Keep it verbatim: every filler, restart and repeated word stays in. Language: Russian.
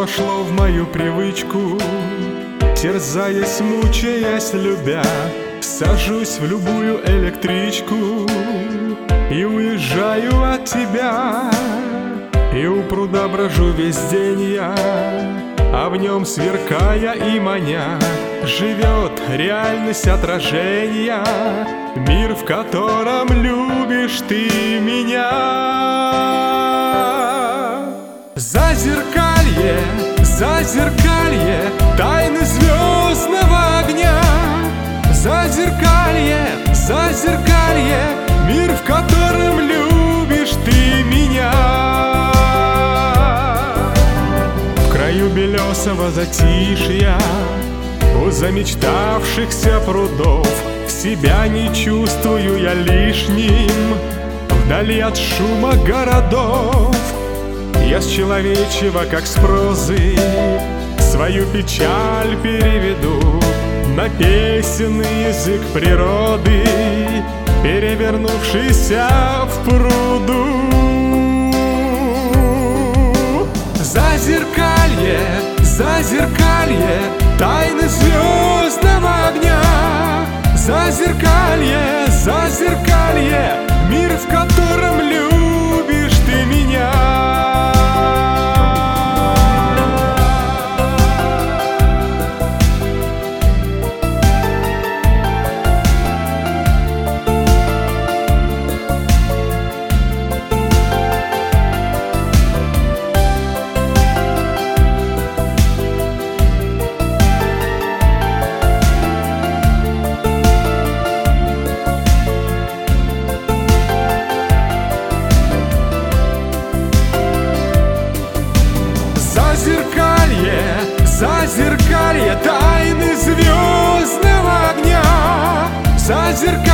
вошло в мою привычку, терзаясь, мучаясь, любя, сажусь в любую электричку и уезжаю от тебя. И у пруда брожу весь день я, а в нем, сверкая и маня, живет реальность отражения, мир, в котором любишь ты меня. Зазеркалье, зазеркалье тайны звездного огня. Зазеркалье, зазеркалье, мир, в котором любишь ты меня. В краю белесого затишья, у замечтавшихся прудов, себя не чувствую я лишним, вдали от шума городов. Я с человечего, как с прозы, свою печаль переведу на песенный язык природы, перевернувшийся в пруду. Зазеркалье, зазеркалье тайны звездного огня. Зазеркалье, зазеркалье, мир, в котором любишь ты меня. Зазеркалье, зазеркалье тайны звездного огня. Зазеркалье